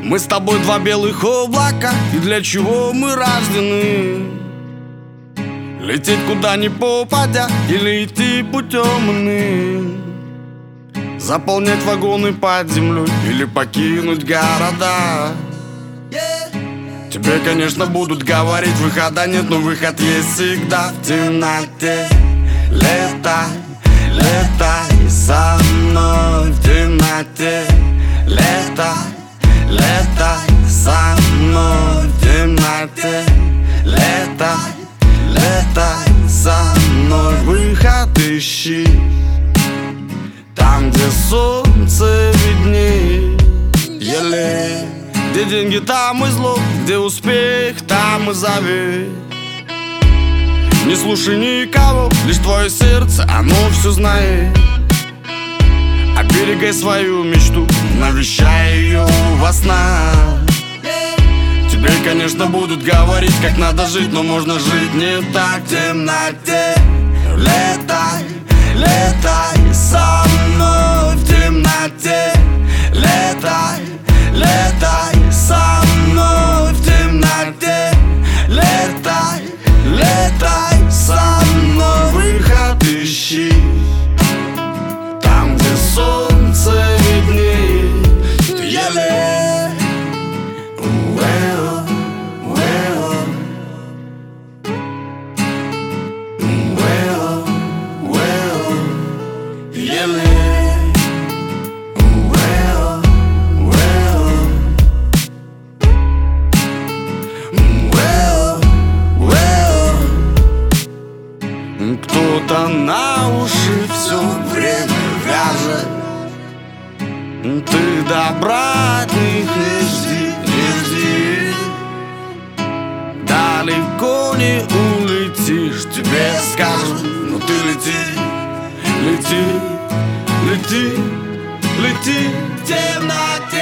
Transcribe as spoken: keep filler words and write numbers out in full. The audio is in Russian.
Мы с тобой два белых облака, и для чего мы рождены? Лететь куда ни попадя, или идти путем иным? Заполнять вагоны под землей, или покинуть города? Тебе, конечно, будут говорить, выхода нет, но выход есть всегда в темноте. Летай, летай со мной в темноте. Летай, летай со мной в темноте. Летай, летай со мной. Выход ищи там, где солнце виднее. Еле. Где деньги, там и зло, где успех, там и завет. Не слушай никого, лишь твое сердце, оно все знает. Оберегай свою мечту, навещай ее во снах. Тебе, конечно, будут говорить, как надо жить, но можно жить не так в темноте. Летай, летай со мной в темноте. Летай, летай со мной в темноте. Летай, летай со мной. Выход ищи там, где солнце виднее. Ты еле уэо, уэо, уэо, уэо, еле. Кто-то на уши все время вяжет. Ты добра от них не жди, не жди. Далеко не улетишь, тебе скажут, но ты лети, лети, лети, лети в темноте.